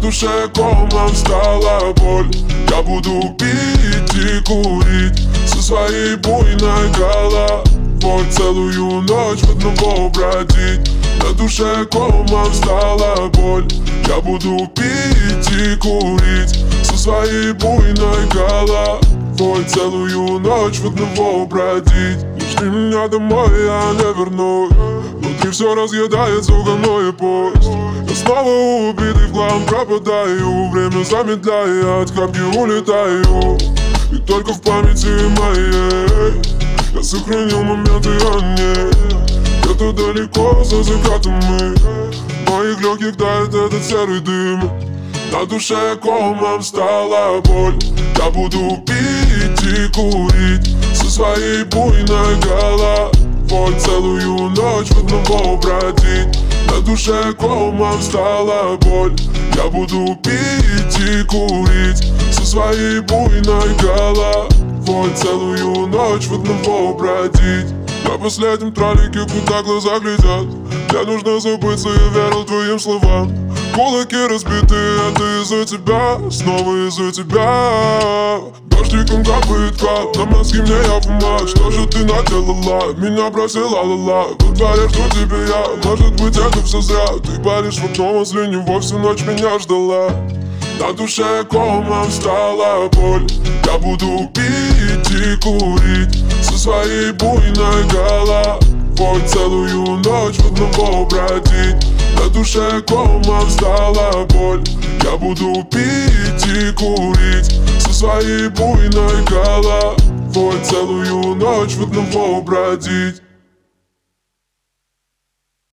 душе комом стала боль. Я буду пить и курить со своей буйной головой, целую ночь в одного бродить. На душе комом стала боль. Я буду пить и курить со своей буйной головой, целую ночь в одного бродить. Не жди меня домой, я не вернусь. Внутри все разъедает сугубной поезд. Я снова убитый в хлам пропадаю. Время замедляя, от хапки улетаю. И только в памяти моей я сохранил моменты ранее. Где-то далеко за закатом мы, в моих легких тает этот серый дым. На душе комом стала боль. Я буду пить и курить со своей буйной головой, целую ночь в одного бродить. На душе комом стала боль. Я буду пить и курить со своей буйной головой, целую ночь в одного бродить. На последнем троллике, куда глаза глядят, мне нужно забыться, я верил твоим словам. Кулаки разбиты, это из-за тебя, снова из-за тебя. Дождиком капает кап, на мозги мне я помог. Что же ты наделала? Меня бросила ла-ла. Во дворе жду тебя я, может быть это все зря. Ты паришь в окно возле него, всю ночь меня ждала. На душе комом стала боль. Я буду пить и курить со своей буйной головой, целую ночь в одного бродить. На душе комом стала боль. Я буду пить и курить со своей буйной головой, целую ночь в одного бродить.